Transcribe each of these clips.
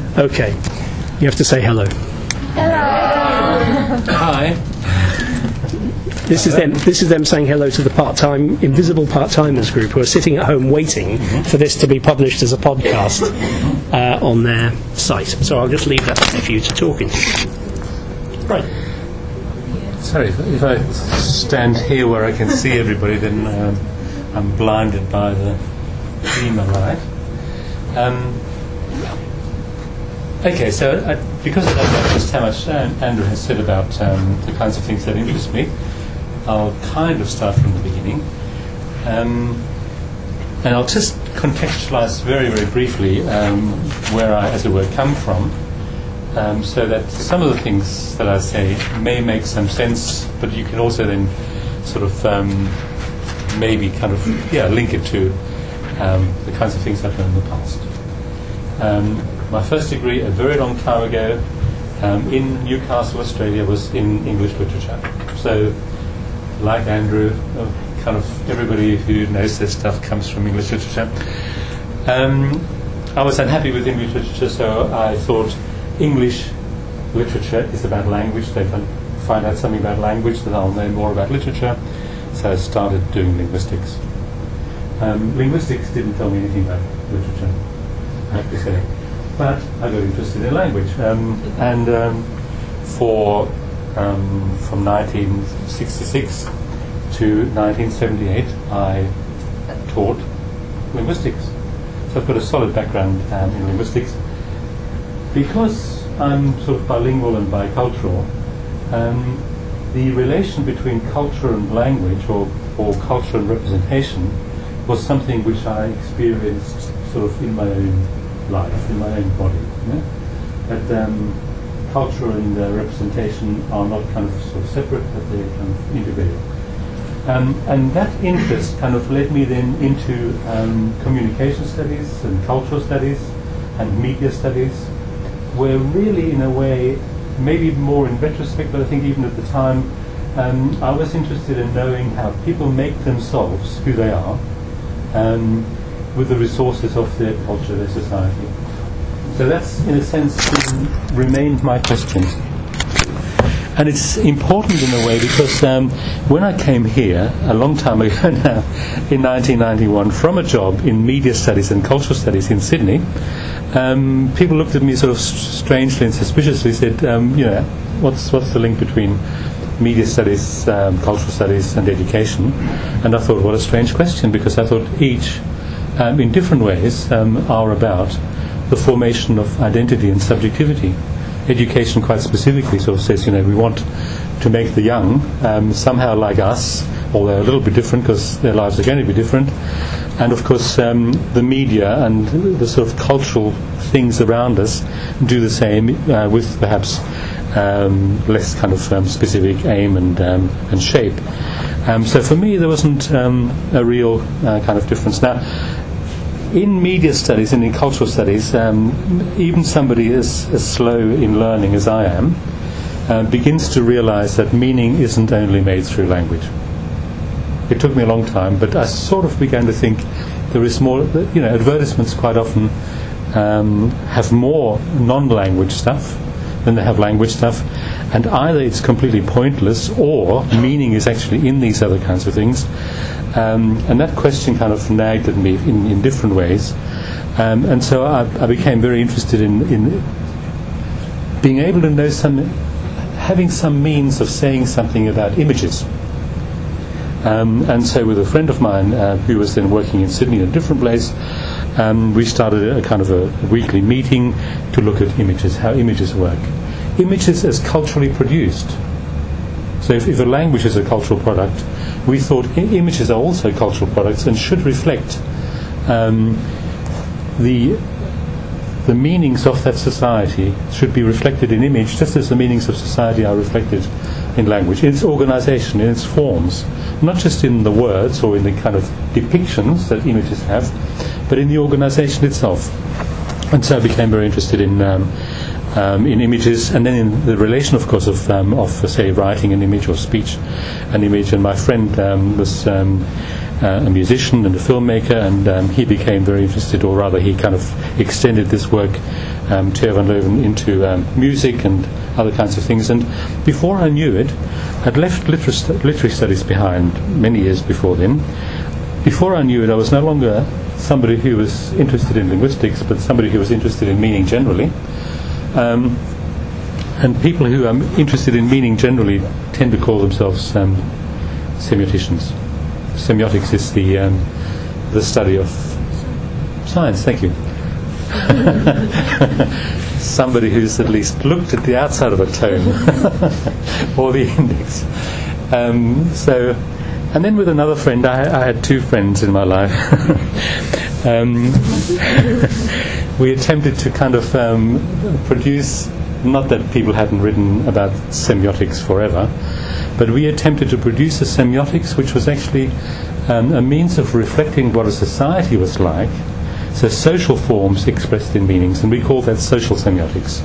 Okay, you have to say hello. Hi. This is them saying hello to the invisible part-timers group who are sitting at home waiting for this to be published as a podcast on their site. So I'll just leave that for you to talk into. Right. Sorry, if I stand here where I can see everybody, then I'm blinded by the beamer light. Okay, so because I don't know just how much Andrew has said about the kinds of things that interest me, I'll kind of start from the beginning. And I'll just contextualize very, very briefly where I, as it were, come from, so that some of the things that I say may make some sense, but you can also then sort of maybe kind of link it to the kinds of things I've done in the past. My first degree a very long time ago in Newcastle, Australia, was in English literature. So, like Andrew, kind of everybody who knows this stuff comes from English literature. I was unhappy with English literature, so I thought English literature is about language. So if I find out something about language, then I'll know more about literature. So I started doing linguistics. Linguistics didn't tell me anything about literature, I have to say. But I got interested in language. From 1966 to 1978, I taught linguistics. So I've got a solid background in linguistics. Because I'm sort of bilingual and bicultural, the relation between culture and language, or culture and representation, was something which I experienced sort of in my own life, in my own body. That culture and representation are not kind of sort of separate, but they're kind of integrated. And that interest kind of led me then into communication studies and cultural studies and media studies, where really, in a way, maybe more in retrospect, but I think even at the time, I was interested in knowing how people make themselves who they are with the resources of their culture, their society. So that's, in a sense, remained my question. And it's important in a way because when I came here, a long time ago now, in 1991, from a job in media studies and cultural studies in Sydney, people looked at me sort of strangely and suspiciously, said, what's the link between media studies, cultural studies and education? And I thought, what a strange question, because I thought each, in different ways, are about the formation of identity and subjectivity. Education quite specifically sort of says, we want to make the young somehow like us, although a little bit different because their lives are going to be different. And of course the media and the sort of cultural things around us do the same with perhaps less kind of specific aim and shape. So for me there wasn't a real kind of difference. Now, in media studies and in cultural studies, even somebody as slow in learning as I am begins to realize that meaning isn't only made through language. It took me a long time, but I sort of began to think there is more. Advertisements quite often have more non-language stuff than they have language stuff, and either it's completely pointless or meaning is actually in these other kinds of things. And that question kind of nagged at me in different ways. And so I became very interested in being able to know having some means of saying something about images. And so with a friend of mine who was then working in Sydney in a different place, we started a kind of a weekly meeting to look at images, how images work. Images as culturally produced. So if a language is a cultural product, we thought images are also cultural products and should reflect the meanings of that society should be reflected in image, just as the meanings of society are reflected in language, in its organization, in its forms, not just in the words or in the kind of depictions that images have, but in the organization itself. And so I became very interested in images, and then in the relation, of course, of say writing an image or speech an image. And my friend was a musician and a filmmaker, and he became very interested, or rather he kind of extended this work Theo van Leeuwen into music and other kinds of things. And before I knew it, I'd left literary studies behind many years before then. Before I knew it, I was no longer somebody who was interested in linguistics, but somebody who was interested in meaning generally. And people who are interested in meaning generally tend to call themselves semioticians. Semiotics is the study of science. Thank you. Somebody who's at least looked at the outside of a tone or the index. And then with another friend, I had two friends in my life. We attempted to kind of produce, not that people hadn't written about semiotics forever, but we attempted to produce a semiotics which was actually a means of reflecting what a society was like. So social forms expressed in meanings, and we call that social semiotics.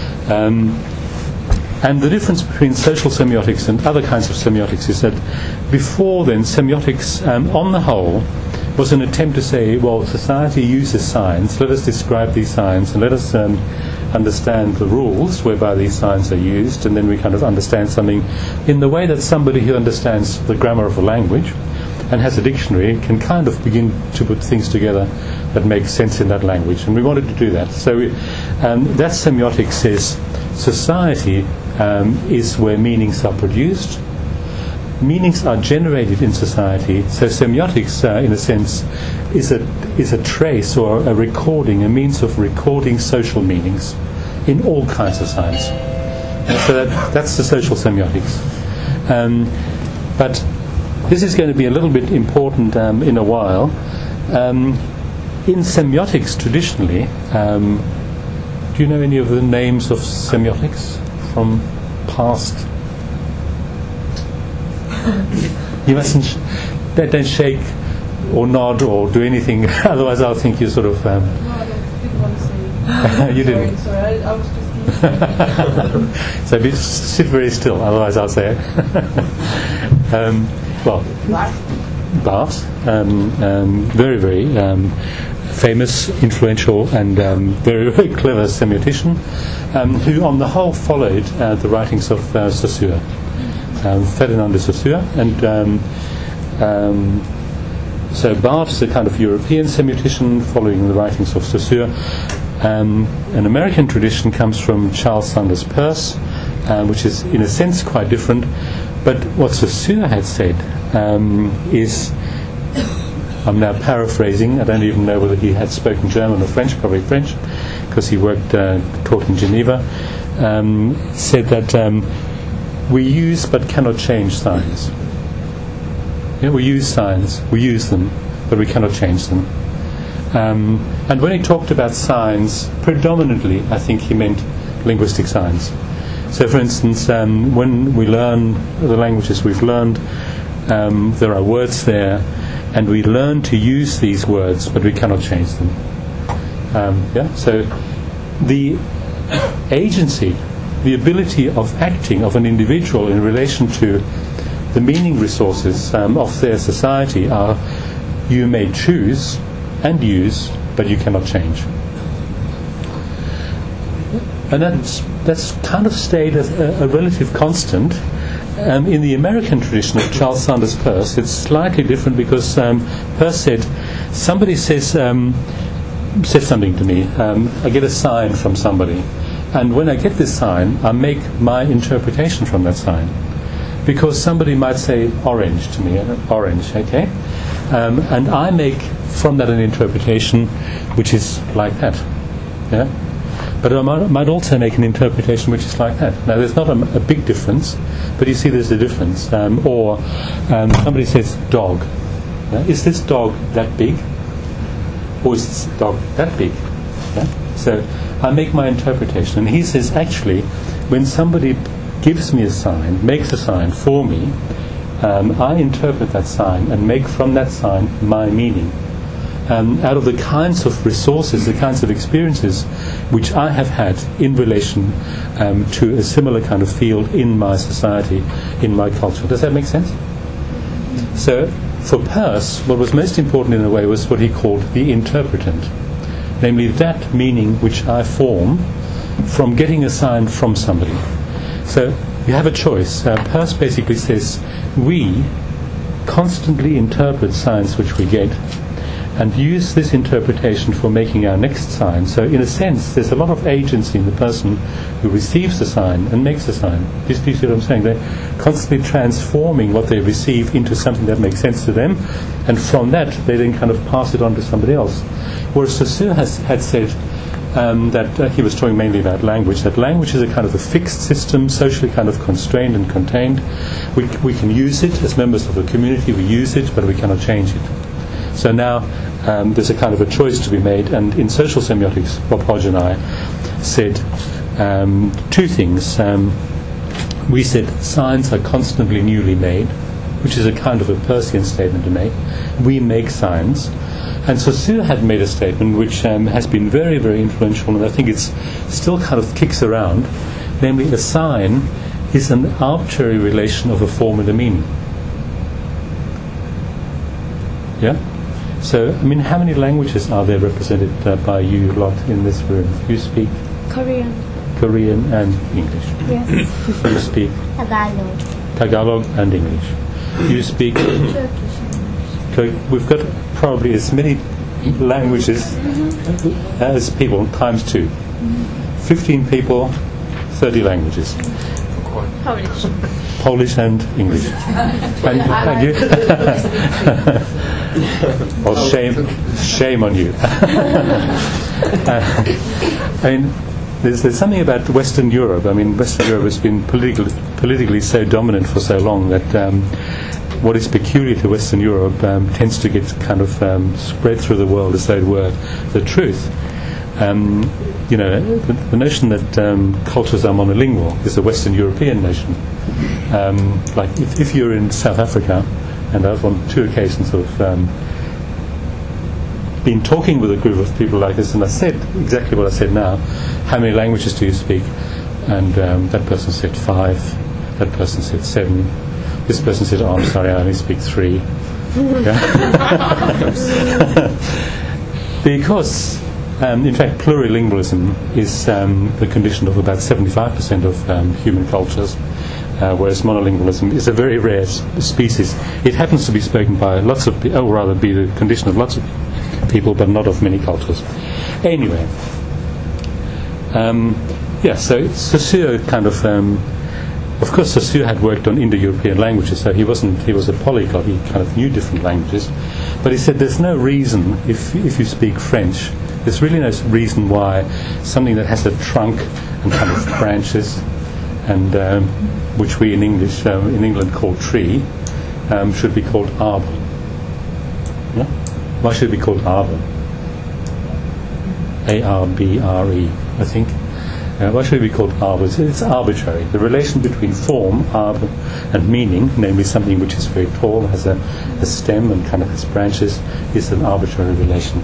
And the difference between social semiotics and other kinds of semiotics is that before then, semiotics, on the whole, was an attempt to say, well, society uses signs, let us describe these signs, and let us understand the rules whereby these signs are used, and then we kind of understand something in the way that somebody who understands the grammar of a language and has a dictionary can kind of begin to put things together that make sense in that language. And we wanted to do that. So that semiotics says society is where meanings are produced. Meanings are generated in society. So semiotics, in a sense, is a trace or a recording, a means of recording social meanings in all kinds of science. So that's the social semiotics. But this is going to be a little bit important in a while. In semiotics, traditionally, do you know any of the names of semiotics from past? You mustn't don't shake or nod or do anything, otherwise I'll think you sort of... No, I didn't want to say. You didn't? Sorry, I was just... So sit very still, otherwise I'll say it. Barthes, very, very famous, influential, and very, very clever semiotician, who on the whole followed the writings of Saussure, Ferdinand de Saussure, and so Barthes is a kind of European semiotician following the writings of Saussure. An American tradition comes from Charles Sanders Peirce, which is in a sense quite different. But what Saussure had said is, I'm now paraphrasing, I don't even know whether he had spoken German or French, probably French, because he taught in Geneva, said that we use but cannot change signs. Yeah, we use signs, we use them, but we cannot change them. And when he talked about signs, predominantly, I think he meant linguistic signs. So, for instance, when we learn the languages we've learned, there are words there, and we learn to use these words, but we cannot change them. So the agency, the ability of acting of an individual in relation to the meaning resources of their society are, you may choose and use, but you cannot change. And that's kind of stayed as a relative constant. In the American tradition of Charles Sanders Peirce, it's slightly different because Peirce said, somebody says something to me, I get a sign from somebody, and when I get this sign, I make my interpretation from that sign. Because somebody might say orange to me, orange, okay? And I make from that an interpretation which is like that. Yeah? But I might also make an interpretation which is like that. Now, there's not a big difference, but you see there's a difference. Or somebody says dog. Yeah? Is this dog that big? Or is this dog that big? Yeah? So I make my interpretation. And he says, actually, when somebody gives me a sign, makes a sign for me, I interpret that sign and make from that sign my meaning. Out of the kinds of resources, the kinds of experiences which I have had in relation to a similar kind of field in my society, in my culture. Does that make sense? So, for Peirce, what was most important in a way was what he called the interpretant. namely that meaning which I form from getting a sign from somebody. So you have a choice. Peirce basically says we constantly interpret signs which we get and use this interpretation for making our next sign. So in a sense, there's a lot of agency in the person who receives the sign and makes the sign. Do you see what I'm saying? They're constantly transforming what they receive into something that makes sense to them, and from that they then kind of pass it on to somebody else. Whereas Saussure had said that he was talking mainly about language, that language is a kind of a fixed system, socially kind of constrained and contained. We can use it as members of a community, we use it, but we cannot change it. So now there's a kind of a choice to be made, and in social semiotics, Bob Hodge and I said two things. We said signs are constantly newly made, which is a kind of a Peircean statement to make. We make signs. And Saussure had made a statement which has been very, very influential, and I think it's still kind of kicks around, namely a sign is an arbitrary relation of a form and a meaning. Yeah? So, I mean, how many languages are there represented by you lot in this room? You speak Korean. Korean and English. Yes. You speak Tagalog. Tagalog and English. You speak Turkish. We've got probably as many languages as people, times 2. 15 people, 30 languages. Polish. Polish and English. And you? Well, shame on you. I mean, there's something about Western Europe. I mean, Western Europe has been politically so dominant for so long that what is peculiar to Western Europe tends to get kind of spread through the world as though it were the truth. You know, the notion that cultures are monolingual is a Western European notion. Like if you're in South Africa, and I've on 2 occasions sort of been talking with a group of people like this, and I said exactly what I said now. How many languages do you speak? And that person said 5. That person said 7. This person said, oh, I'm sorry, I only speak 3. Because, in fact, plurilingualism is the condition of about 75% of human cultures, whereas monolingualism is a very rare species. It happens to be spoken by lots of people, or rather be the condition of lots of people, but not of many cultures. Anyway, so Saussure kind of course, Saussure had worked on Indo-European languages, so he was a polyglot. He kind of knew different languages, but he said there's no reason if you speak French, there's really no reason why something that has a trunk and kind of branches, and which we in English in England call tree, should be called arbre. Yeah? Why should it be called arbre? A-R-B-R-E, I think. Why should it be called arbre? It's arbitrary. The relation between form, arbre, and meaning, namely something which is very tall, has a stem and kind of has branches, is an arbitrary relation.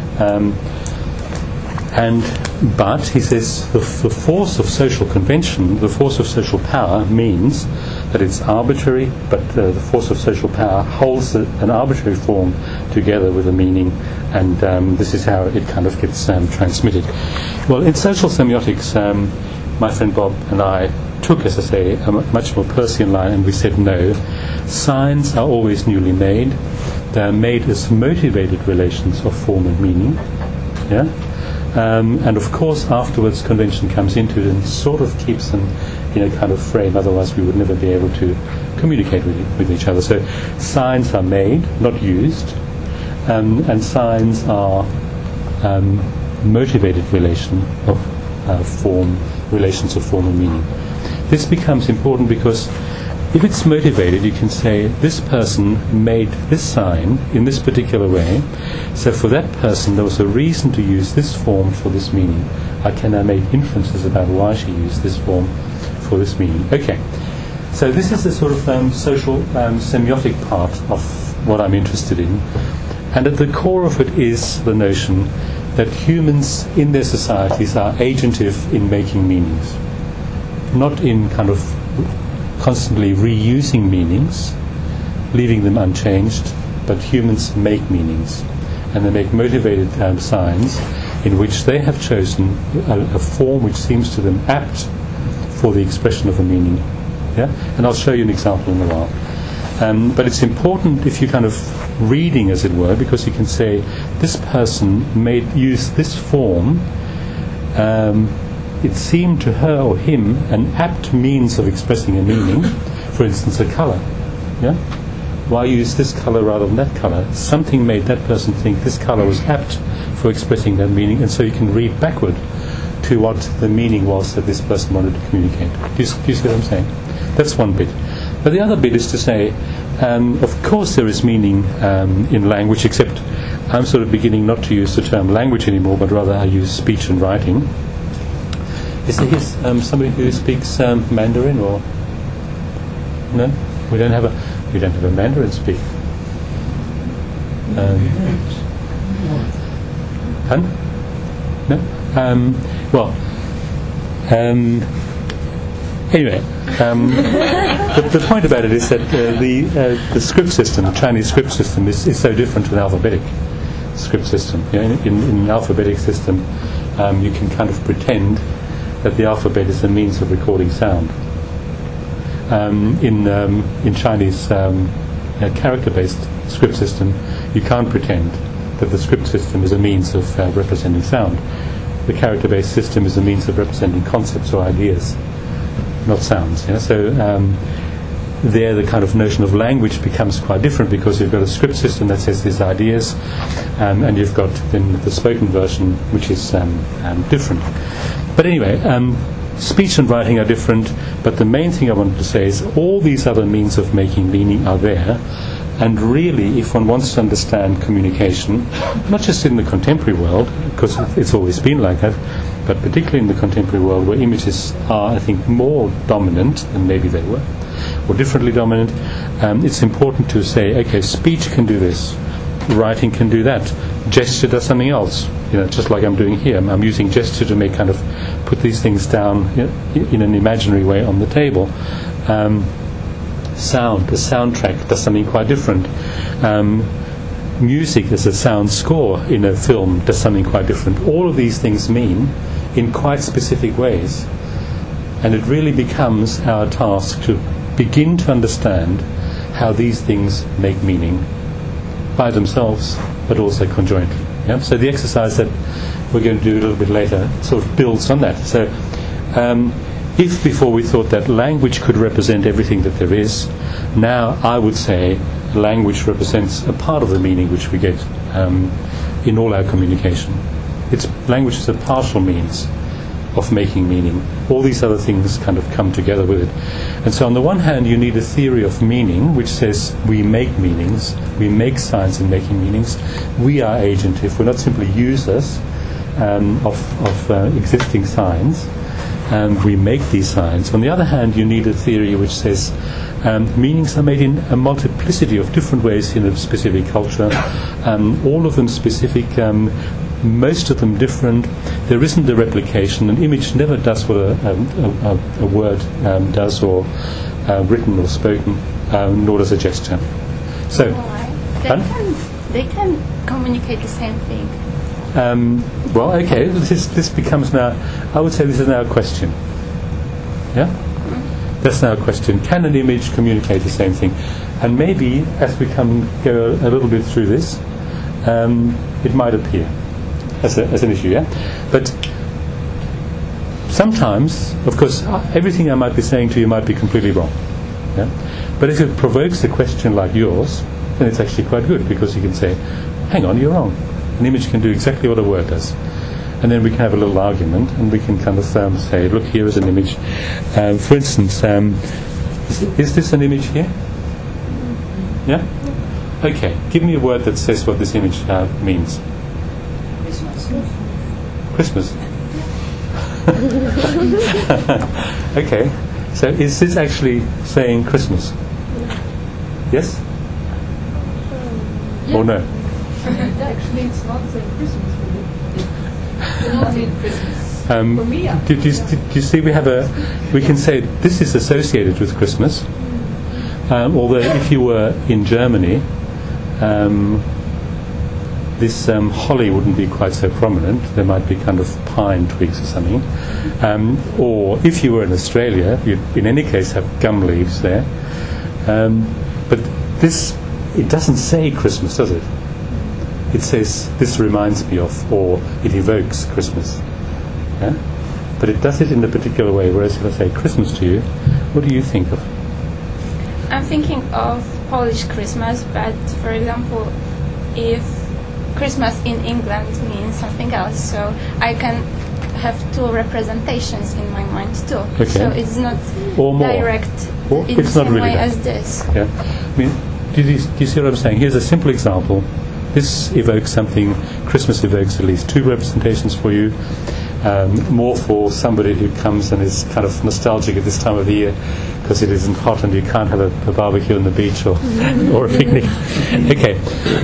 But he says the force of social convention, the force of social power, means that it's arbitrary, but the force of social power holds an arbitrary form together with a meaning, and this is how it kind of gets transmitted. Well, in social semiotics, my friend Bob and I took, as I say, a much more Peircean line, and we said no. Signs are always newly made. They are made as motivated relations of form and meaning. Yeah. And of course, afterwards, convention comes into it and sort of keeps them in a kind of frame. Otherwise, we would never be able to communicate with each other. So, signs are made, not used, and signs are motivated relations of form and meaning. This becomes important because if it's motivated, you can say this person made this sign in this particular way, so for that person there was a reason to use this form for this meaning. I can now make inferences about why she used this form for this meaning. Okay, so this is the sort of social semiotic part of what I'm interested in, and at the core of it is the notion that humans in their societies are agentive in making meanings, not in kind of constantly reusing meanings, leaving them unchanged, but humans make meanings. and they make motivated signs in which they have chosen a form which seems to them apt for the expression of a meaning. Yeah? And I'll show you an example in a while. But it's important if you're kind of reading, as it were, because you can say, this person use this form. It seemed to her or him an apt means of expressing a meaning, for instance, a colour. Yeah? Why use this colour rather than that colour? Something made that person think this colour was apt for expressing that meaning, and so you can read backward to what the meaning was that this person wanted to communicate. Do you see what I'm saying? That's one bit. But the other bit is to say, of course there is meaning in language, except I'm sort of beginning not to use the term language anymore, but rather I use speech and writing. Is there somebody who speaks Mandarin, or no? We don't have a Mandarin speaker. No. Anyway, the point about it is that the script system, the Chinese script system, is so different to the alphabetic script system. You know, in an alphabetic system, you can kind of pretend that the alphabet is a means of recording sound. In Chinese character-based script system, you can't pretend that the script system is a means of representing sound. The character-based system is a means of representing concepts or ideas, not sounds. Yeah? So there the kind of notion of language becomes quite different, because you've got a script system that says these ideas, and you've got then the spoken version, which is different. But anyway, speech and writing are different, but the main thing I wanted to say is all these other means of making meaning are there. And really, if one wants to understand communication, not just in the contemporary world, because it's always been like that, but particularly in the contemporary world where images are, I think, more dominant than maybe they were, or differently dominant, it's important to say, okay, speech can do this, writing can do that, gesture does something else. You know, just like I'm doing here, I'm using gesture to make kind of put these things down in an imaginary way on the table. Sound, the soundtrack does something quite different. Music as a sound score in a film does something quite different. All of these things mean in quite specific ways, and it really becomes our task to begin to understand how these things make meaning by themselves, but also conjointly. Yeah? So the exercise that we're going to do a little bit later sort of builds on that. So if before we thought that language could represent everything that there is, now I would say language represents a part of the meaning which we get in all our communication. Language is a partial means of making meaning. All these other things kind of come together with it. And so on the one hand you need a theory of meaning which says we make meanings, we make signs in making meanings, we are agentive, we're not simply users of existing signs, and we make these signs. On the other hand, you need a theory which says meanings are made in a multiplicity of different ways in a specific culture, all of them specific, most of them different. There isn't a replication. An image never does what a word does, or written or spoken, nor does a gesture. So, they can communicate the same thing. Well, okay, this becomes now, I would say this is now a question. Yeah? That's now a question. Can an image communicate the same thing? And maybe, as we go a little bit through this, it might appear as an issue, yeah? But sometimes, of course, everything I might be saying to you might be completely wrong. Yeah? But if it provokes a question like yours, then it's actually quite good, because you can say, hang on, you're wrong. An image can do exactly what a word does. And then we can have a little argument, and we can kind of say, look, here is an image. For instance, is this an image here? Yeah? Okay, give me a word that says what this image means. Christmas. Okay, so is this actually saying Christmas? Yes? Or no? Actually, it's not saying Christmas for me. It's not saying Christmas. For me, yeah. Do you see we can say this is associated with Christmas, although if you were in Germany, this holly wouldn't be quite so prominent. There might be kind of pine twigs or something. Or if you were in Australia, you'd in any case have gum leaves there. But this, it doesn't say Christmas, does it? It says, this reminds me of, or it evokes Christmas. Yeah? But it does it in a particular way, whereas if I say Christmas to you, what do you think of? I'm thinking of Polish Christmas, but for example, if Christmas in England means something else, so I can have two representations in my mind too. Okay. So it's not Or more. direct Or in the it's not same really way that. as this. Yeah. I mean, do you see what I'm saying? Here's a simple example. This evokes something. Christmas evokes at least two representations for you. More for somebody who comes and is kind of nostalgic at this time of the year because it isn't hot and you can't have a barbecue on the beach or or a picnic. Okay.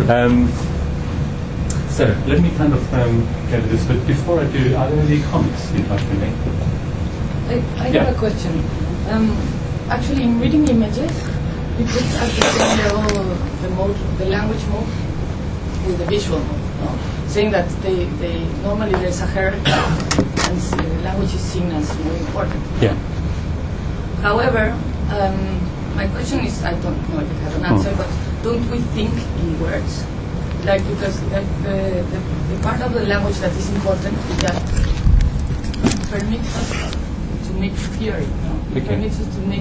So let me kind of go to this. But before I do, are there any comments you'd like to make? I Yeah. have a question. Actually, in reading images, you put at the same level the language mode with the visual mode, no? Saying that they normally there's a hierarchy and the language is seen as more important. Yeah. However, my question is, I don't know if it has an answer, but don't we think in words? Like, because the part of the language that is important is that permits us to make theory, no? It Okay. permits us to make